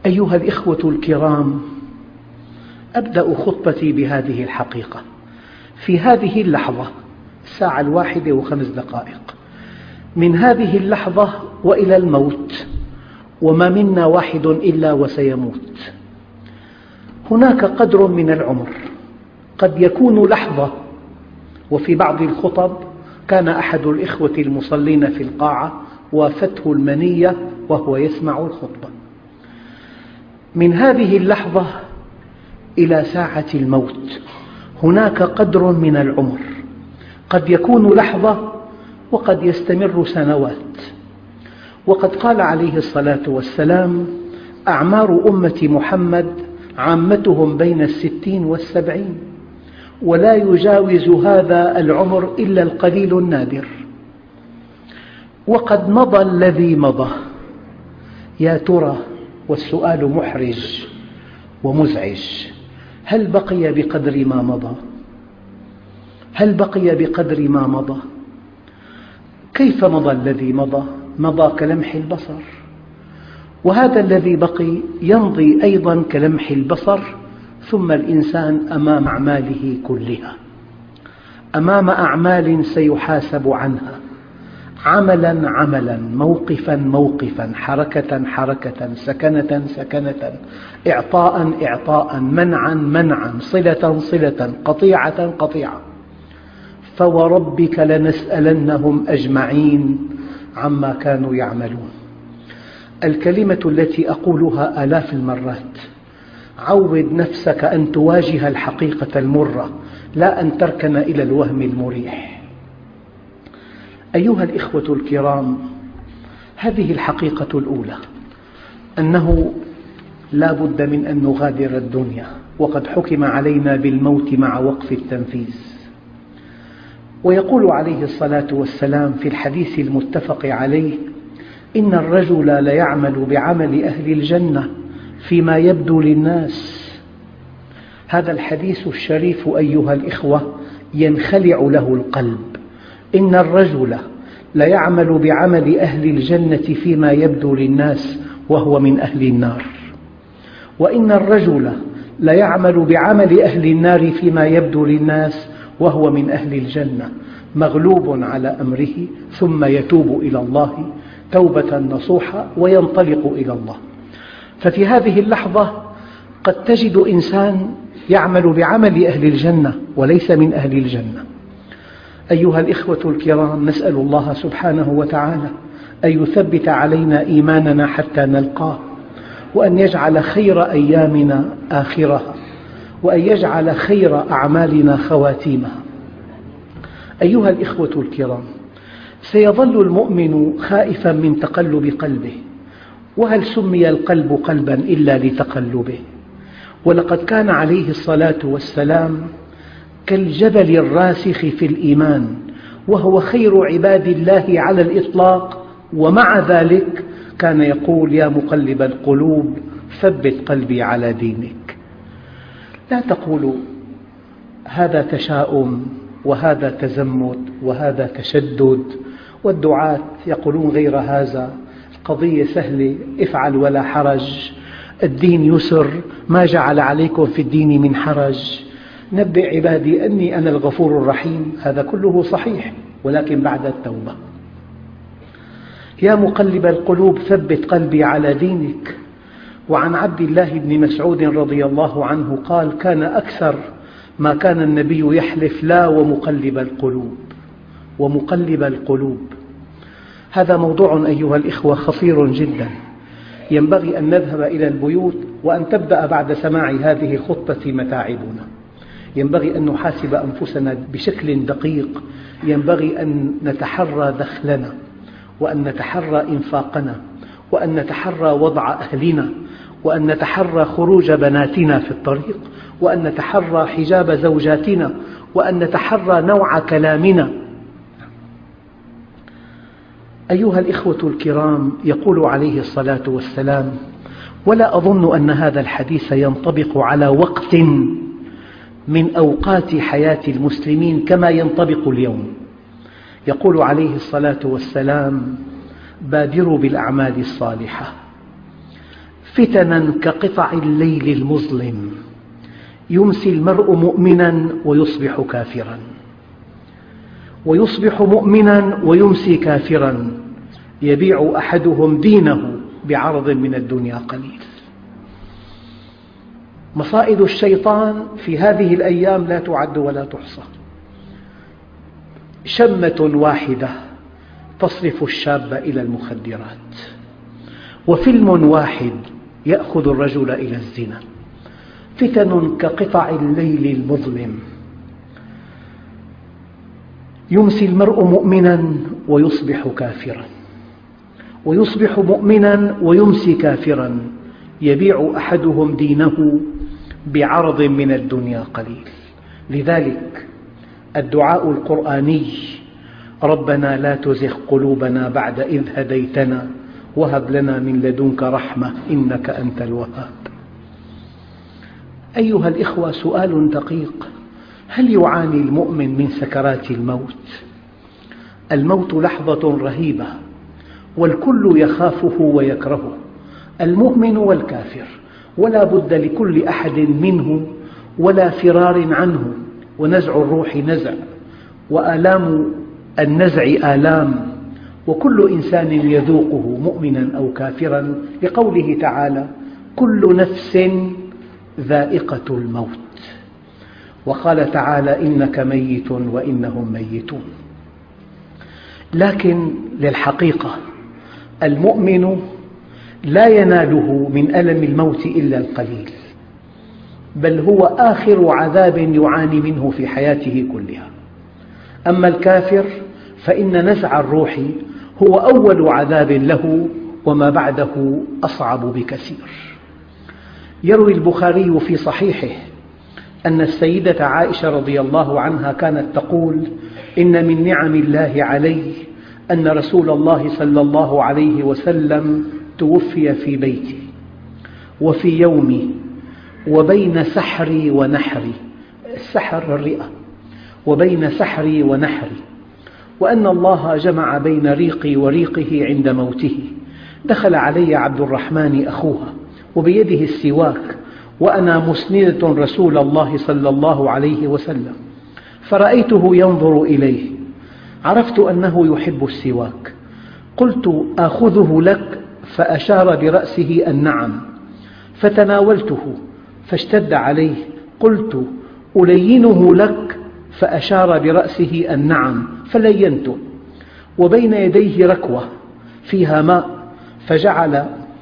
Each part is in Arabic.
أيها الإخوة الكرام، أبدأ خطبتي بهذه الحقيقة. في هذه اللحظة، الساعة 1:05، من هذه اللحظة وإلى الموت، وما منا واحد إلا وسيموت، هناك قدر من العمر قد يكون لحظة. وفي بعض الخطب كان أحد الإخوة المصلين في القاعة وافته المنية وهو يسمع الخطبة. من هذه اللحظة إلى ساعة الموت هناك قدر من العمر قد يكون لحظة وقد يستمر سنوات. وقد قال عليه الصلاة والسلام: أعمار أمة محمد عامتهم بين 60 و70، ولا يجاوز هذا العمر إلا القليل النادر. وقد مضى الذي مضى، يا ترى، والسؤال محرج ومزعج، هل بقي بقدر ما مضى؟ هل بقي بقدر ما مضى؟ كيف مضى الذي مضى؟ مضى كلمح البصر، وهذا الذي بقي يمضي أيضا كلمح البصر. ثم الإنسان أمام أعماله كلها، أمام أعمال سيحاسب عنها، عملا عملا، موقفا موقفا، حركة حركة، سكنة سكنة، إعطاء إعطاء، منعا منعا، صلة صلة، قطيعة قطيعة. فوربك لنسألنهم أجمعين عما كانوا يعملون. الكلمة التي أقولها آلاف المرات: عود نفسك أن تواجه الحقيقة المرة، لا أن تركن إلى الوهم المريح. أيها الإخوة الكرام، هذه الحقيقة الأولى، أنه لا بد من أن نغادر الدنيا، وقد حكم علينا بالموت مع وقف التنفيذ. ويقول عليه الصلاة والسلام في الحديث المتفق عليه: إن الرجل ليعمل بعمل أهل الجنة فيما يبدو للناس. هذا الحديث الشريف أيها الإخوة ينخلع له القلب. إن الرجل ليعمل بعمل أهل الجنة فيما يبدو للناس وهو من أهل النار، وإن الرجل ليعمل بعمل أهل النار فيما يبدو للناس وهو من أهل الجنة، مغلوب على أمره ثم يتوب إلى الله توبة نصوحة وينطلق إلى الله. ففي هذه اللحظة قد تجد إنسان يعمل بعمل أهل الجنة وليس من أهل الجنة. أيها الإخوة الكرام، نسأل الله سبحانه وتعالى أن يثبت علينا إيماننا حتى نلقاه، وأن يجعل خير أيامنا آخرها، وأن يجعل خير أعمالنا خواتيمها. أيها الإخوة الكرام، سيظل المؤمن خائفا من تقلب قلبه، وهل سمي القلب قلبا إلا لتقلبه؟ ولقد كان عليه الصلاة والسلام كالجبل الراسخ في الإيمان، وهو خير عباد الله على الإطلاق، ومع ذلك كان يقول: يا مقلب القلوب ثبت قلبي على دينك. لا تقولوا هذا تشاؤم وهذا تزمت وهذا تشدد، والدعاة يقولون غير هذا، القضية سهلة، افعل ولا حرج، الدين يسر، ما جعل عليكم في الدين من حرج، نبئ عبادي أني أنا الغفور الرحيم. هذا كله صحيح، ولكن بعد التوبة. يا مقلب القلوب ثبت قلبي على دينك. وعن عبد الله بن مسعود رضي الله عنه قال: كان أكثر ما كان النبي يحلف: لا ومقلب القلوب، ومقلب القلوب. هذا موضوع أيها الإخوة خطير جدا، ينبغي أن نذهب إلى البيوت وأن تبدأ بعد سماع هذه الخطبة متاعبنا. ينبغي أن نحاسب أنفسنا بشكل دقيق، ينبغي أن نتحرى دخلنا، وأن نتحرى إنفاقنا، وأن نتحرى وضع أهلنا، وأن نتحرى خروج بناتنا في الطريق، وأن نتحرى حجاب زوجاتنا، وأن نتحرى نوع كلامنا. أيها الإخوة الكرام، يقول عليه الصلاة والسلام: ولا أظن أن هذا الحديث ينطبق على وقت من أوقات حياة المسلمين كما ينطبق اليوم. يقول عليه الصلاة والسلام: بادروا بالأعمال الصالحة فتنا كقطع الليل المظلم يمسي المرء مؤمنا ويصبح كافرا، ويصبح مؤمنا ويمسي كافرا، يبيع أحدهم دينه بعرض من الدنيا قليل. مصائد الشيطان في هذه الأيام لا تعد ولا تحصى. شمة واحدة تصرف الشاب إلى المخدرات، وفيلم واحد يأخذ الرجل إلى الزنا. فتن كقطع الليل المظلم يمسي المرء مؤمنا ويصبح كافرا، ويصبح مؤمنا ويمسي كافرا، يبيع أحدهم دينه بعرض من الدنيا قليل. لذلك الدعاء القرآني: ربنا لا تزغ قلوبنا بعد إذ هديتنا وهب لنا من لدنك رحمة إنك أنت الوهاب. أيها الإخوة، سؤال دقيق: هل يعاني المؤمن من سكرات الموت؟ الموت لحظة رهيبة والكل يخافه ويكرهه، المؤمن والكافر، ولا بد لكل أحد منه ولا فرار عنه. ونزع الروح نزع، وآلام النزع آلام، وكل إنسان يذوقه مؤمنا أو كافرا، لقوله تعالى: كل نفس ذائقة الموت. وقال تعالى: إنك ميت وإنهم ميتون. لكن للحقيقة المؤمن لا يناله من ألم الموت إلا القليل، بل هو آخر عذاب يعاني منه في حياته كلها. أما الكافر فإن نزع الروح هو أول عذاب له، وما بعده أصعب بكثير. يروي البخاري في صحيحه أن السيدة عائشة رضي الله عنها كانت تقول: إن من نعم الله علي أن رسول الله صلى الله عليه وسلم توفي في بيتي وفي يومي وبين سحري ونحري، السحر الرئة، وبين سحري ونحري، وأن الله جمع بين ريقي وريقه عند موته. دخل علي عبد الرحمن أخوها وبيده السواك وأنا مسندة رسول الله صلى الله عليه وسلم، فرأيته ينظر إليه، عرفت أنه يحب السواك، قلت: آخذه لك؟ فأشار برأسه أن نعم، فتناولته فاشتد عليه، قلت: ألينه لك؟ فأشار برأسه أن نعم، فلينته، وبين يديه ركوة فيها ماء، فجعل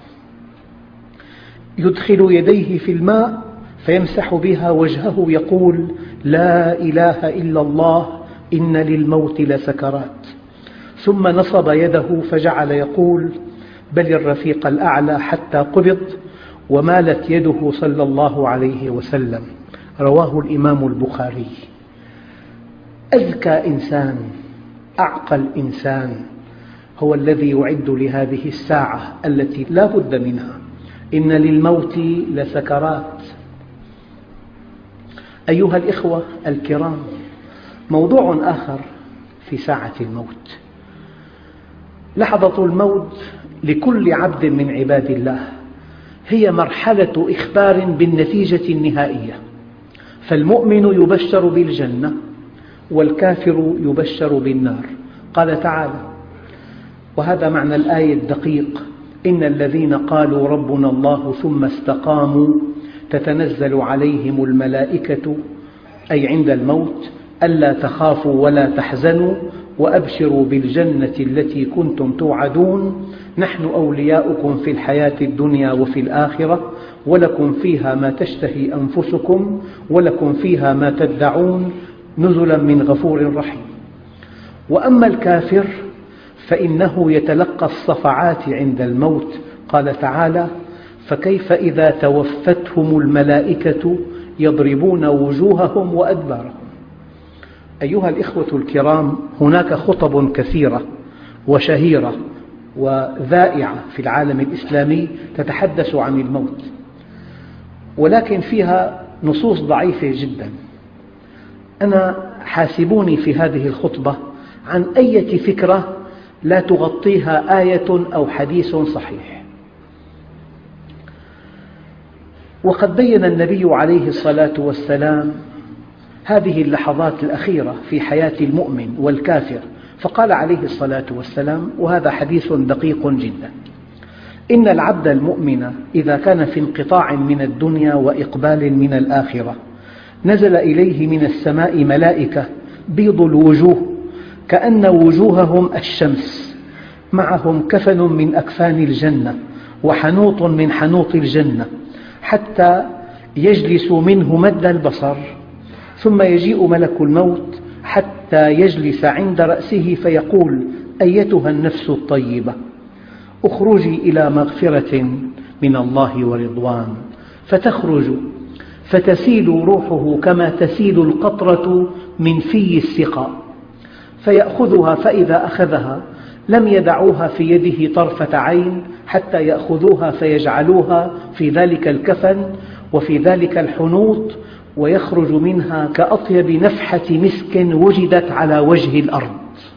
يدخل يديه في الماء فيمسح بها وجهه يقول: لا إله إلا الله إن للموت لسكرات. ثم نصب يده فجعل يقول: بل الرفيق الأعلى، حتى قبض ومالت يده صلى الله عليه وسلم. رواه الإمام البخاري. أذكى إنسان، أعقل إنسان هو الذي يعد لهذه الساعة التي لا بد منها. إن للموت لسكرات. أيها الإخوة الكرام، موضوع آخر في ساعة الموت. لحظة الموت لكل عبد من عباد الله هي مرحلة إخبار بالنتيجة النهائية، فالمؤمن يبشر بالجنة والكافر يبشر بالنار. قال تعالى، وهذا معنى الآية الدقيق: إن الذين قالوا ربنا الله ثم استقاموا تتنزل عليهم الملائكة، أي عند الموت، ألا تخافوا ولا تحزنوا وأبشروا بالجنة التي كنتم توعدون، نحن أولياؤكم في الحياة الدنيا وفي الآخرة، ولكم فيها ما تشتهي أنفسكم ولكم فيها ما تدعون، نزلا من غفور رحيم. وأما الكافر فإنه يتلقى الصفعات عند الموت. قال تعالى: فكيف إذا توفتهم الملائكة يضربون وجوههم وأدبارهم. أيها الإخوة الكرام، هناك خطب كثيرة وشهيرة وذائعة في العالم الإسلامي تتحدث عن الموت، ولكن فيها نصوص ضعيفة جدا. أنا حاسبوني في هذه الخطبة عن أي فكرة لا تغطيها آية أو حديث صحيح. وقد بين النبي عليه الصلاة والسلام هذه اللحظات الأخيرة في حياة المؤمن والكافر، فقال عليه الصلاة والسلام، وهذا حديث دقيق جدا: إن العبد المؤمن إذا كان في انقطاع من الدنيا وإقبال من الآخرة نزل إليه من السماء ملائكة بيض الوجوه كأن وجوههم الشمس، معهم كفن من أكفان الجنة وحنوط من حنوط الجنة، حتى يجلس منه مد البصر، ثم يجيء ملك الموت حتى يجلس عند رأسه فيقول: أيتها النفس الطيبة، اخرجي إلى مغفرة من الله ورضوان. فتخرج فتسيل روحه كما تسيل القطرة من في السقاء، فيأخذها، فإذا أخذها لم يدعوها في يده طرفة عين حتى يأخذوها فيجعلوها في ذلك الكفن وفي ذلك الحنوط، ويخرج منها كأطيب نفحة مسك وجدت على وجه الأرض.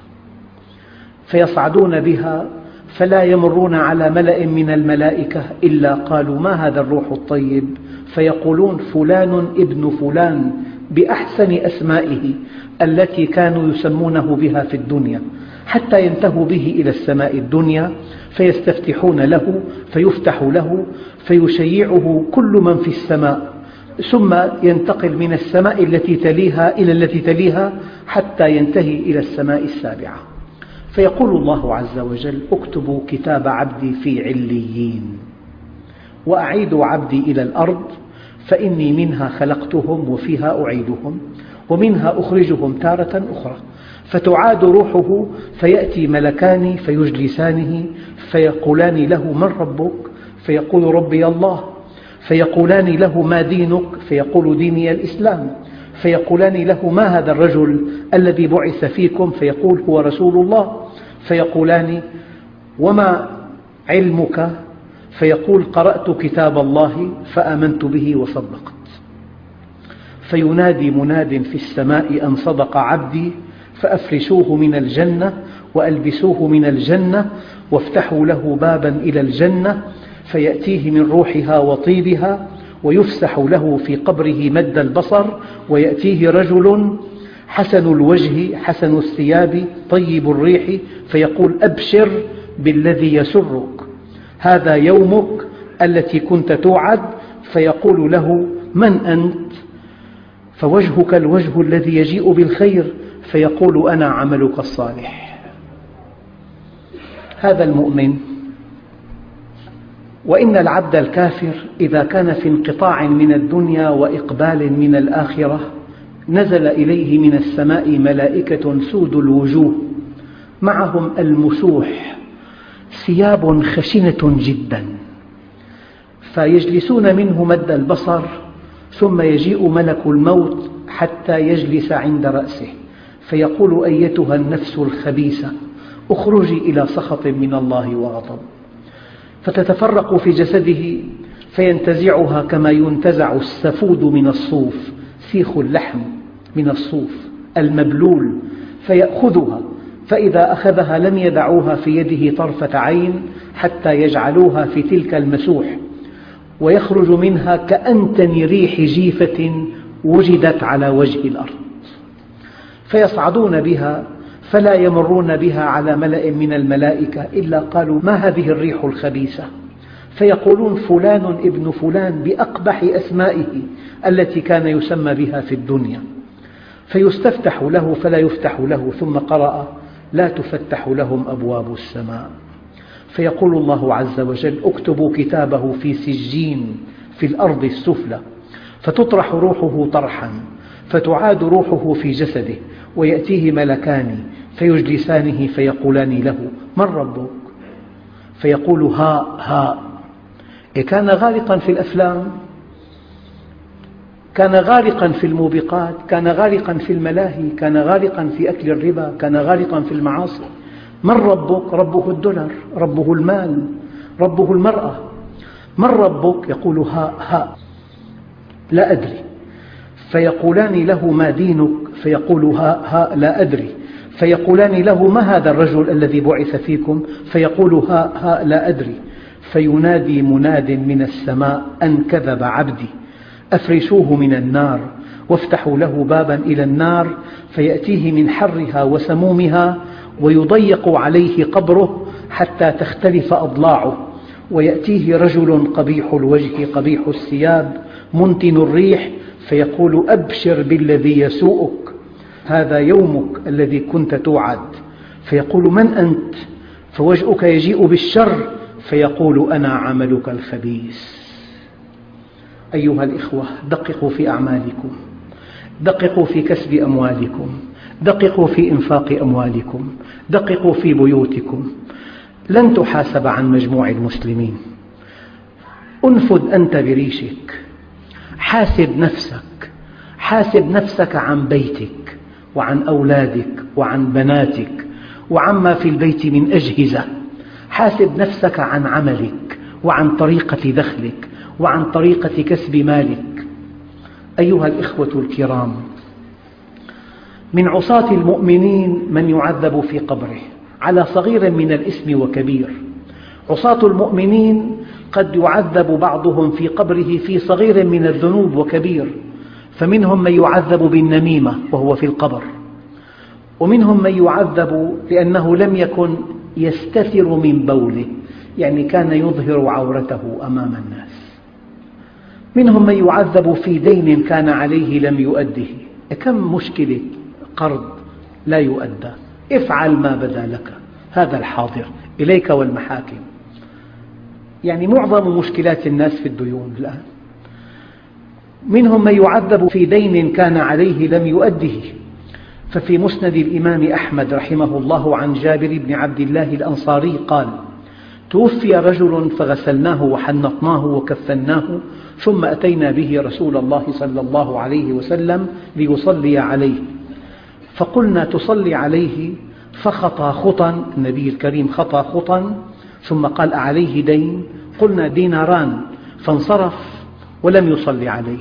فيصعدون بها فلا يمرون على ملأ من الملائكة إلا قالوا: ما هذا الروح الطيب؟ فيقولون: فلان ابن فلان، بأحسن أسمائه التي كانوا يسمونه بها في الدنيا، حتى ينتهوا به إلى السماء الدنيا فيستفتحون له فيفتح له فيشيعه كل من في السماء، ثم ينتقل من السماء التي تليها إلى التي تليها حتى ينتهي إلى السماء السابعة. فيقول الله عز وجل: اكتبوا كتاب عبدي في عليين، وأعيدوا عبدي إلى الأرض، فإني منها خلقتهم وفيها أعيدهم ومنها أخرجهم تارة أخرى. فتعاد روحه فيأتي ملكان فيجلسانه فيقولان له: من ربك؟ فيقول: ربي الله. فيقولان له: ما دينك؟ فيقول: ديني الإسلام. فيقولان له: ما هذا الرجل الذي بعث فيكم؟ فيقول: هو رسول الله. فيقولان: وما علمك؟ فيقول: قرأت كتاب الله فآمنت به وصدقت. فينادي مناد في السماء أن صدق عبدي، فأفرشوه من الجنة وألبسوه من الجنة وافتحوا له بابا إلى الجنة، فيأتيه من روحها وطيبها، ويفسح له في قبره مد البصر، ويأتيه رجل حسن الوجه حسن الثياب طيب الريح، فيقول: أبشر بالذي يسرك، هذا يومك التي كنت توعد. فيقول له: من أنت؟ فوجهك الوجه الذي يجيء بالخير. فيقول: أنا عملك الصالح. هذا المؤمن. وإن العبد الكافر إذا كان في انقطاع من الدنيا وإقبال من الآخرة نزل إليه من السماء ملائكة سود الوجوه، معهم المسوح، ثياب خشنة جدا، فيجلسون منه مد البصر، ثم يجيء ملك الموت حتى يجلس عند رأسه فيقول: أيتها النفس الخبيثة، اخرجي إلى سخط من الله وغضب. فتتفرق في جسده فينتزعها كما ينتزع السفود من الصوف، سيخ اللحم من الصوف المبلول، فيأخذها، فإذا أخذها لم يدعوها في يده طرفة عين حتى يجعلوها في تلك المسوح، ويخرج منها كأنتن ريح جيفة وجدت على وجه الأرض. فيصعدون بها فلا يمرون بها على ملأ من الملائكة إلا قالوا: ما هذه الريح الخبيثة؟ فيقولون: فلان ابن فلان، بأقبح أسمائه التي كان يسمى بها في الدنيا. فيستفتح له فلا يفتح له، ثم قرأ: لا تفتح لهم أبواب السماء. فيقول الله عز وجل: اكتبوا كتابه في سجين في الأرض السفلى، فتطرح روحه طرحا، فتعاد روحه في جسده، ويأتيه ملكان فيجلسانه فيقولان له: من ربك؟ فيقول: ها. كان غارقا في الأفلام، كان غارقا في الموبقات، كان غارقا في الملاهي، كان غارقا في أكل الربا، كان غارقا في المعاصي. من ربك؟ ربه الدولار، ربه المال، ربه المرأة. من ربك؟ يقول: ها لا أدري. فيقولان له: ما دينك؟ فيقول: ها لا أدري. فيقولان له: ما هذا الرجل الذي بعث فيكم؟ فيقول: ها لا أدري. فينادي مناد من السماء أن كذب عبدي، أفرشوه من النار وافتحوا له بابا إلى النار فيأتيه من حرها وسمومها ويضيق عليه قبره حتى تختلف أضلاعه، ويأتيه رجل قبيح الوجه قبيح الثياب منتن الريح فيقول أبشر بالذي يسوءك، هذا يومك الذي كنت توعد. فيقول من أنت؟ فوجهك يجيء بالشر فيقول أنا عملك الخبيث. أيها الإخوة، دققوا في أعمالكم، دققوا في كسب أموالكم، دققوا في إنفاق أموالكم، دققوا في بيوتكم. لن تحاسب عن مجموع المسلمين. انفذ أنت بريشك، حاسب نفسك، حاسب نفسك عن بيتك وعن أولادك وعن بناتك وعما في البيت من أجهزة، حاسب نفسك عن عملك وعن طريقة دخلك وعن طريقة كسب مالك. أيها الإخوة الكرام، من عصاة المؤمنين من يعذب في قبره على صغير من الإثم وكبير. عصاة المؤمنين قد يعذب بعضهم في قبره في صغير من الذنوب وكبير، فمنهم من يعذب بالنميمة وهو في القبر، ومنهم من يعذب لأنه لم يكن يستتر من بوله، يعني كان يظهر عورته أمام الناس. منهم من يعذب في دين كان عليه لم يؤده. كم مشكلة قرض لا يؤدى، افعل ما بدا لك، هذا الحاضر إليك والمحاكم. يعني معظم مشكلات الناس في الديون الآن. منهم من يعذب في دين كان عليه لم يؤده، ففي مسند الإمام أحمد رحمه الله عن جابر بن عبد الله الأنصاري قال: توفي رجل فغسلناه وحنطناه وكفناه ثم أتينا به رسول الله صلى الله عليه وسلم ليصلي عليه، فقلنا تصلي عليه، فخطى خطا، النبي الكريم خطى خطا، ثم قال: أعليه دين؟ قلنا: ديناران، فانصرف ولم يصلي عليه.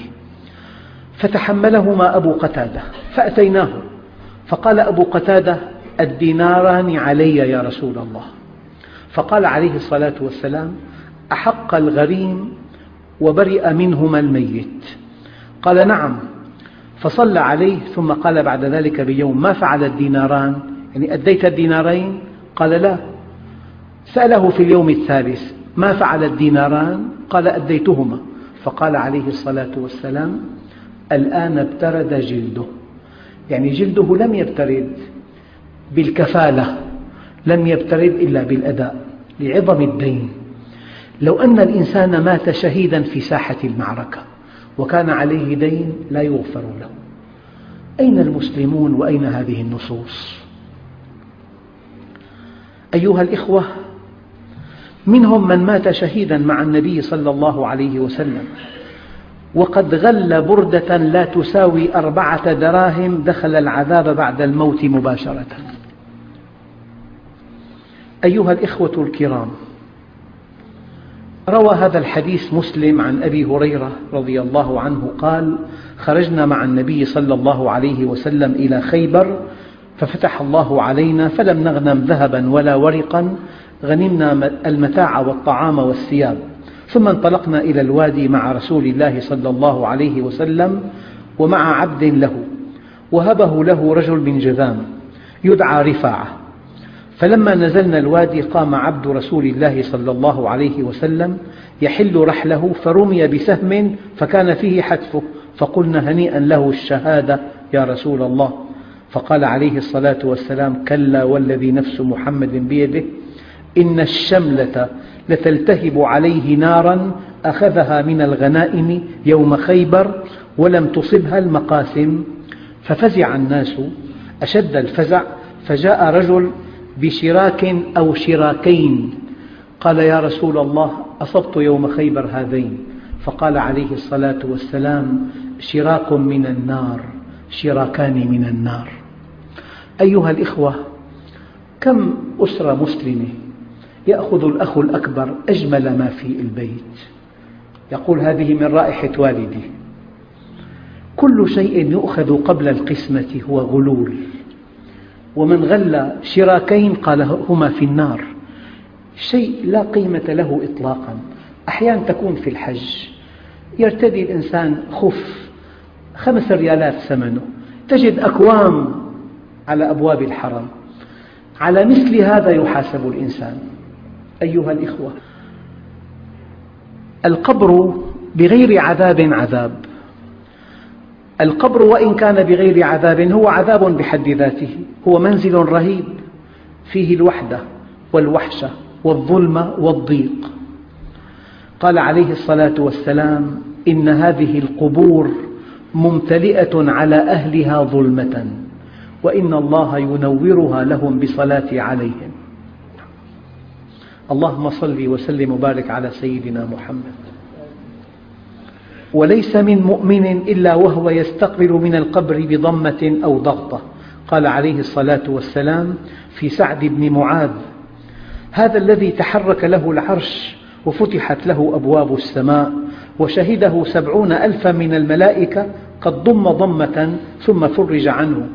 فتحملهما أبو قتادة فأتيناه فقال أبو قتادة: الديناران علي يا رسول الله. فقال عليه الصلاة والسلام: أحق الغريم وبرئ منهما الميت؟ قال: نعم. فصلى عليه ثم قال بعد ذلك بيوم: ما فعل الديناران؟ يعني أديت الدينارين؟ قال: لا. سأله في اليوم الثالث: ما فعل الديناران؟ قال: أديتهما. فقال عليه الصلاة والسلام: الآن ابترد جلده، يعني جلده لم يبترد بالكفالة، لم يبترد إلا بالأداء لعظم الدين. لو أن الإنسان مات شهيدا في ساحة المعركة وكان عليه دين لا يغفر له. أين المسلمون وأين هذه النصوص؟ أيها الإخوة، منهم من مات شهيدا مع النبي صلى الله عليه وسلم وقد غل بردة لا تساوي 4 دراهم، دخل العذاب بعد الموت مباشرة. أيها الإخوة الكرام، روى هذا الحديث مسلم عن أبي هريرة رضي الله عنه قال: خرجنا مع النبي صلى الله عليه وسلم إلى خيبر ففتح الله علينا فلم نغنم ذهبا ولا ورقا، غنمنا المتاع والطعام والثياب، ثم انطلقنا إلى الوادي مع رسول الله صلى الله عليه وسلم ومع عبد له، وهبه له رجل من جذام يدعى رفاعة. فلما نزلنا الوادي قام عبد رسول الله صلى الله عليه وسلم يحل رحله فرمي بسهم فكان فيه حتفه، فقلنا: هنيئا له الشهادة يا رسول الله. فقال عليه الصلاة والسلام: كلا والذي نفس محمد بيده إن الشملة لتلتهب عليه نارا أخذها من الغنائم يوم خيبر ولم تصبها المقاسم. ففزع الناس أشد الفزع، فجاء رجل بشراك أو شراكين قال: يا رسول الله، أصبت يوم خيبر هذين. فقال عليه الصلاة والسلام: شراك من النار، شراكان من النار. أيها الإخوة، كم أسرة مسلمة يأخذ الأخ الأكبر أجمل ما في البيت، يقول: هذه من رائحة والدي. كل شيء يؤخذ قبل القسمة هو غلول. ومن غل شراكين قال: هما في النار. شيء لا قيمة له إطلاقا. أحيانا تكون في الحج، يرتدي الإنسان خف 5 ريالات ثمنه، تجد أكوام على أبواب الحرم. على مثل هذا يحاسب الإنسان. أيها الإخوة، القبر بغير عذاب عذاب. القبر وإن كان بغير عذاب هو عذاب بحد ذاته، هو منزل رهيب فيه الوحدة والوحشة والظلمة والضيق. قال عليه الصلاة والسلام: إن هذه القبور ممتلئة على أهلها ظلمة، وإن الله ينورها لهم بصلاة عليهم. اللهم صل وسلم وبارك على سيدنا محمد. وليس من مؤمن إلا وهو يستقبل من القبر بضمة أو ضغطة. قال عليه الصلاة والسلام في سعد بن معاذ: هذا الذي تحرك له العرش وفتحت له أبواب السماء وشهده 70,000 من الملائكة قد ضم ضمة ثم فرج عنه.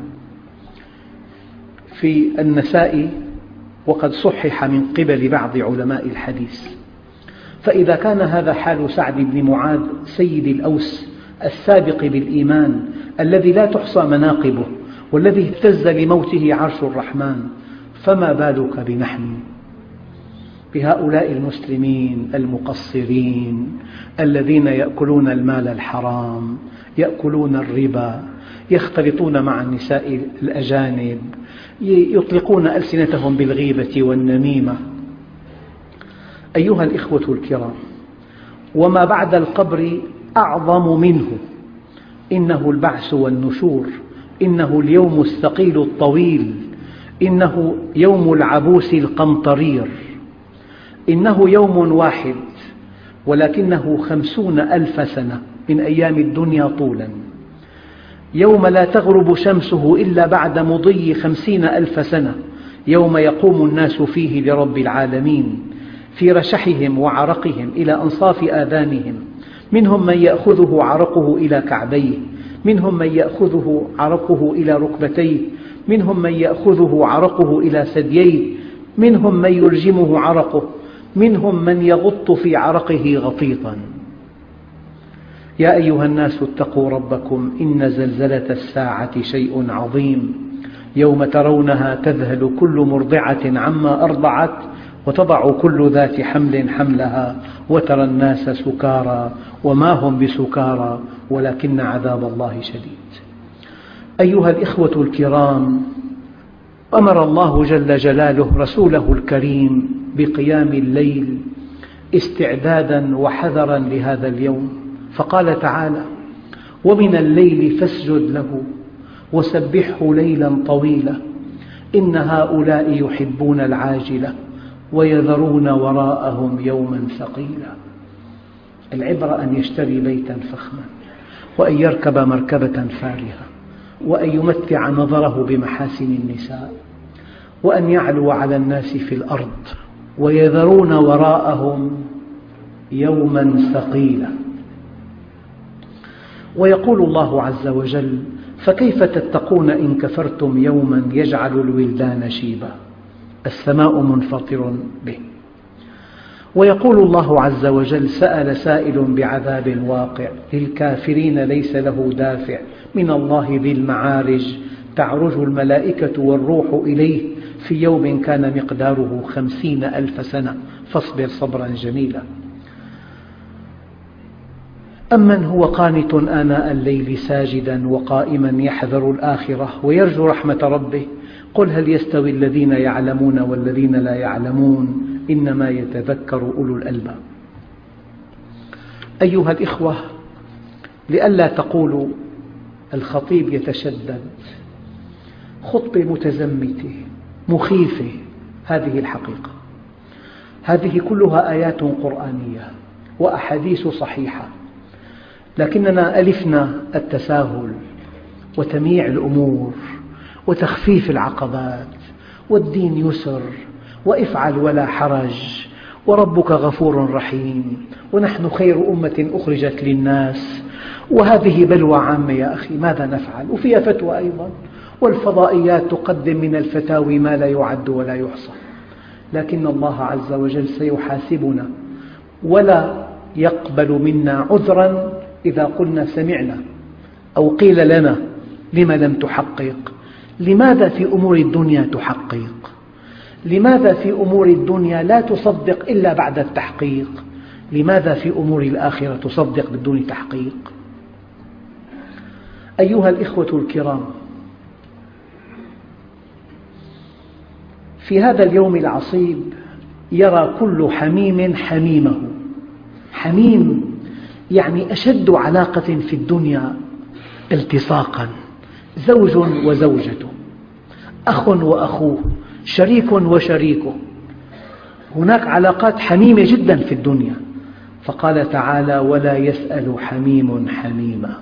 في النسائي وقد صحح من قبل بعض علماء الحديث. فإذا كان هذا حال سعد بن معاذ سيد الأوس السابق بالإيمان الذي لا تحصى مناقبه والذي اهتز لموته عرش الرحمن، فما بالك بنحن، بهؤلاء المسلمين المقصرين الذين يأكلون المال الحرام، يأكلون الربا، يختلطون مع النساء الأجانب، يطلقون ألسنتهم بالغيبة والنميمة. أيها الإخوة الكرام، وما بعد القبر أعظم منه. إنه البعث والنشور، إنه اليوم الثقيل الطويل، إنه يوم العبوس القمطرير، إنه يوم واحد ولكنه 50,000 سنة من أيام الدنيا طولا. يوم لا تغرب شمسه إلا بعد مضي 50,000 سنة، يوم يقوم الناس فيه لرب العالمين في رشحهم وعرقهم إلى أنصاف آذانهم. منهم من يأخذه عرقه إلى كعبيه، منهم من يأخذه عرقه إلى ركبتيه، منهم من يأخذه عرقه إلى ثدييه، منهم من يلجمه عرقه، منهم من يغط في عرقه غطيطا. يا أيها الناس اتقوا ربكم، إن زلزلة الساعة شيء عظيم، يوم ترونها تذهل كل مرضعة عما أرضعت وتضع كل ذات حمل حملها وترى الناس سكارى وما هم بسكارى ولكن عذاب الله شديد. أيها الإخوة الكرام، أمر الله جل جلاله رسوله الكريم بقيام الليل استعدادا وحذرا لهذا اليوم، فقال تعالى: ومن الليل فاسجد له وسبحه ليلا طويلا إن هؤلاء يحبون العاجلة ويذرون وراءهم يوما ثقيلا. العبرة أن يشتري بيتا فخما، وأن يركب مركبة فارهة، وأن يمتع نظره بمحاسن النساء، وأن يعلو على الناس في الأرض، ويذرون وراءهم يوما ثقيلا. ويقول الله عز وجل: فكيف تتقون إن كفرتم يوما يجعل الولدان شيبا السماء منفطر به. ويقول الله عز وجل: سأل سائل بعذاب واقع للكافرين ليس له دافع من الله ذي المعارج تعرج الملائكة والروح إليه في يوم كان مقداره 50,000 سنة فاصبر صبرا جميلا. أمن هو قانت آناء الليل ساجدا وقائما يحذر الآخرة ويرجو رحمة ربه قل هل يستوي الذين يعلمون والذين لا يعلمون إنما يتذكر أولو الألباب. أيها الإخوة، لئلا تقولوا الخطيب يتشدد، خطبة متزمتة مخيفة، هذه الحقيقة. هذه كلها آيات قرآنية وأحاديث صحيحة، لكننا ألفنا التساهل وتمييع الأمور وتخفيف العقبات، والدين يسر، وافعل ولا حرج، وربك غفور رحيم، ونحن خير أمة أخرجت للناس، وهذه بلوى عامة يا أخي ماذا نفعل؟ وفيها فتوى أيضا، والفضائيات تقدم من الفتاوي ما لا يعد ولا يحصى. لكن الله عز وجل سيحاسبنا ولا يقبل منا عذرا إذا قلنا سمعنا أو قيل لنا لم لم تحقق. لماذا في أمور الدنيا تحقق؟ لماذا في أمور الدنيا لا تصدق إلا بعد التحقيق؟ لماذا في أمور الآخرة تصدق بدون تحقيق؟ أيها الإخوة الكرام، في هذا اليوم العصيب يرى كل حميم حميمه. حميم يعني أشد علاقة في الدنيا التصاقا، زوج وزوجته، أخ وأخوه، شريك وشريكه، هناك علاقات حميمة جدا في الدنيا. فقال تعالى: ولا يسأل حميم حميما.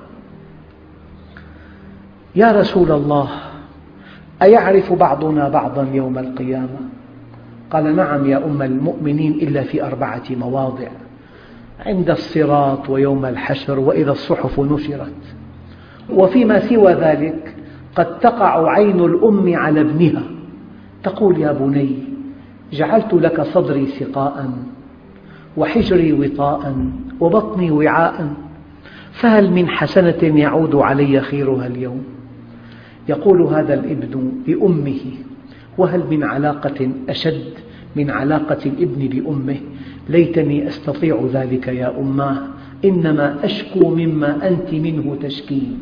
يا رسول الله، أيعرف بعضنا بعضا يوم القيامة؟ قال: نعم يا أم المؤمنين، إلا في 4 مواضع: عند الصراط، ويوم الحشر، وإذا الصحف نشرت. وفيما سوى ذلك قد تقع عين الأم على ابنها تقول: يا بني، جعلت لك صدري سقاء وحجري وطاء وبطني وعاء، فهل من حسنة يعود علي خيرها اليوم؟ يقول هذا الابن لأمه: وهل من علاقة أشد من علاقة الابن بأمه؟ ليتني أستطيع ذلك يا أماه، إنما أشكو مما أنت منه تشكين.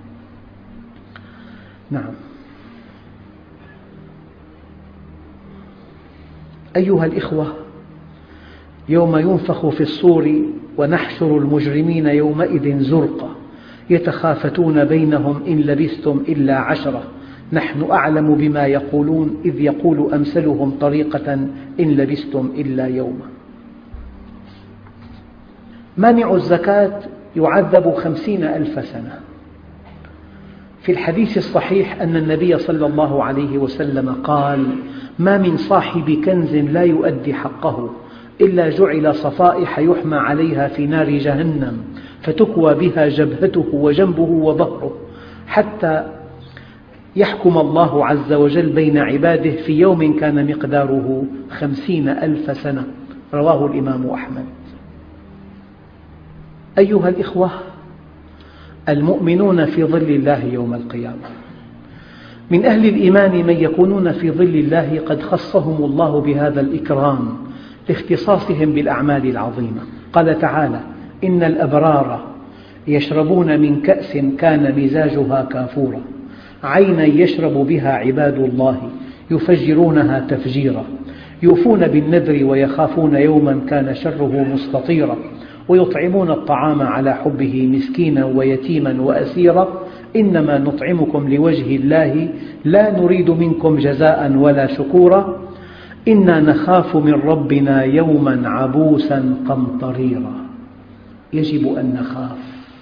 نعم. أيها الإخوة، يوم ينفخ في الصور ونحشر المجرمين يومئذ زرقا يتخافتون بينهم إن لبثتم إلا 10 نحن أعلم بما يقولون إذ يقول أمثلهم طريقة إن لبثتم إلا يوما. مانع الزكاة يعذب 50,000 سنة. في الحديث الصحيح أن النبي صلى الله عليه وسلم قال: ما من صاحب كنز لا يؤدي حقه إلا جعل صفائح يحمى عليها في نار جهنم فتكوى بها جبهته وجنبه وظهره حتى يحكم الله عز وجل بين عباده في يوم كان مقداره 50,000 سنة. رواه الإمام أحمد. أيها الإخوة، المؤمنون في ظل الله يوم القيامة. من أهل الإيمان من يكونون في ظل الله قد خصهم الله بهذا الإكرام لاختصاصهم بالأعمال العظيمة. قال تعالى: إن الأبرار يشربون من كأس كان مزاجها كافورا عينا يشرب بها عباد الله يفجرونها تفجيرا يوفون بالنذر ويخافون يوما كان شره مستطيرا ويطعمون الطعام على حبه مسكينا ويتيما وأسيرا إنما نطعمكم لوجه الله لا نريد منكم جزاء ولا شكورا إنا نخاف من ربنا يوما عبوسا قمطريرا. يجب أن نخاف،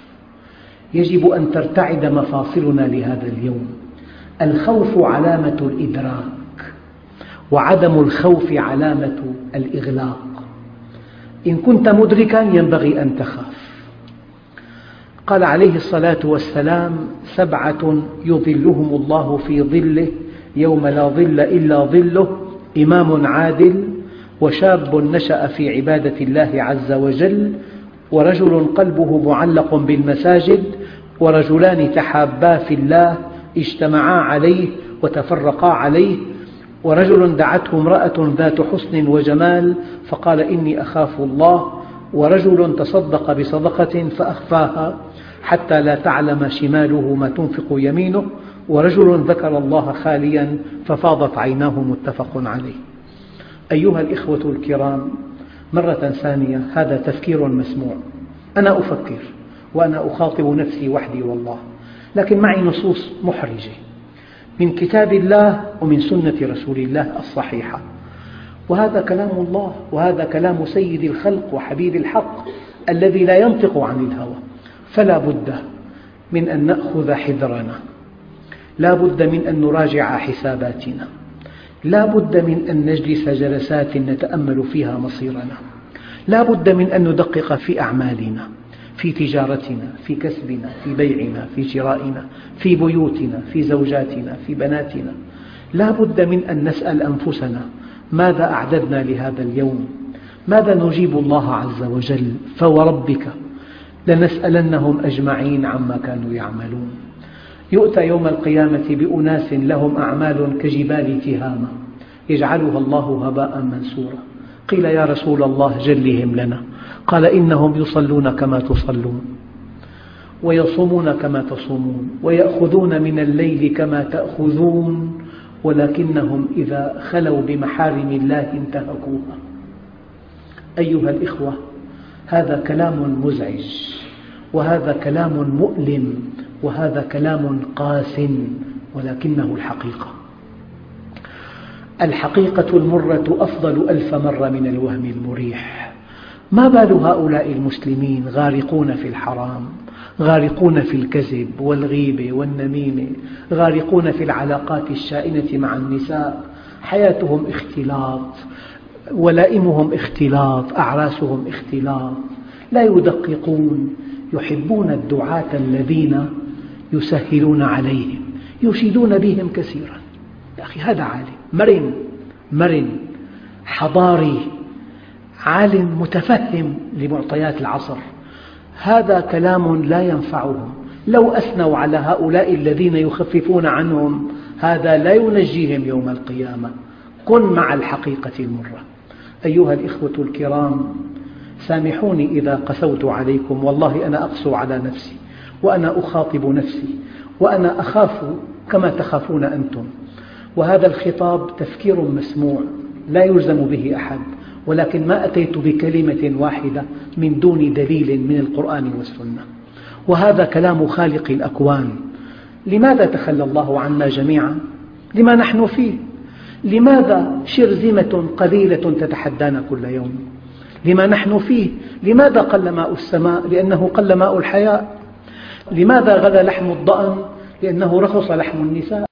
يجب أن ترتعد مفاصلنا لهذا اليوم. الخوف علامة الإدراك، وعدم الخوف علامة الإغلاق. إن كنت مدركا ينبغي أن تخاف. قال عليه الصلاة والسلام: 7 يظلهم الله في ظله يوم لا ظل إلا ظله: إمام عادل، وشاب نشأ في عبادة الله عز وجل، ورجل قلبه معلق بالمساجد، ورجلان تحابا في الله اجتمعا عليه وتفرقا عليه، ورجل دعته امرأة ذات حسن وجمال فقال: إني أخاف الله، ورجل تصدق بصدقة فأخفاها حتى لا تعلم شماله ما تنفق يمينه، ورجل ذكر الله خاليا ففاضت عيناه. متفق عليه. أيها الإخوة الكرام، مرة ثانية هذا تفكير مسموع. أنا أفكر وأنا أخاطب نفسي وحدي والله، لكن معي نصوص محرجة من كتاب الله ومن سنة رسول الله الصحيحة، وهذا كلام الله، وهذا كلام سيد الخلق وحبيب الحق الذي لا ينطق عن الهوى. فلا بد من أن نأخذ حذرنا، لا بد من أن نراجع حساباتنا، لا بد من أن نجلس جلسات نتأمل فيها مصيرنا، لا بد من أن ندقق في أعمالنا، في تجارتنا، في كسبنا، في بيعنا، في شرائنا، في بيوتنا، في زوجاتنا، في بناتنا. لا بد من أن نسأل أنفسنا: ماذا أعددنا لهذا اليوم؟ ماذا نجيب الله عز وجل؟ فوربك لنسألنهم أجمعين عما كانوا يعملون. يؤتى يوم القيامة بأناس لهم أعمال كجبال تهامة يجعلها الله هباء منثورا. قيل يا رسول الله جلهم لنا، قال إنهم يصلون كما تصلون ويصومون كما تصومون ويأخذون من الليل كما تأخذون ولكنهم إذا خلوا بمحارم الله انتهكوها. أيها الإخوة، هذا كلام مزعج، وهذا كلام مؤلم، وهذا كلام قاس، ولكنه الحقيقة. الحقيقة المرة أفضل 1000 مرة من الوهم المريح. ما بال هؤلاء المسلمين غارقون في الحرام، غارقون في الكذب والغيبة والنميمة، غارقون في العلاقات الشائنة مع النساء، حياتهم اختلاط، ولائمهم اختلاط، أعراسهم اختلاط، لا يدققون، يحبون الدعاة الذين يسهلون عليهم، يشيدون بهم كثيرا. يا أخي هذا عالم مرن حضاري، عالم متفهم لمعطيات العصر، هذا كلام لا ينفعهم. لو أثنوا على هؤلاء الذين يخففون عنهم هذا لا ينجيهم يوم القيامة. كن مع الحقيقة المرة. أيها الإخوة الكرام، سامحوني إذا قسوت عليكم، والله أنا أقسو على نفسي، وأنا أخاطب نفسي، وأنا أخاف كما تخافون أنتم، وهذا الخطاب تفكير مسموع لا يلزم به أحد، ولكن ما أتيت بكلمة واحدة من دون دليل من القرآن والسنة، وهذا كلام خالق الأكوان. لماذا تخلى الله عنا جميعا؟ لما نحن فيه. لماذا شرذمة قليلة تتحدانا كل يوم؟ لما نحن فيه. لماذا قل ماء السماء؟ لأنه قل ماء الحياة. لماذا غلى لحم الضأن؟ لأنه رخص لحم النساء.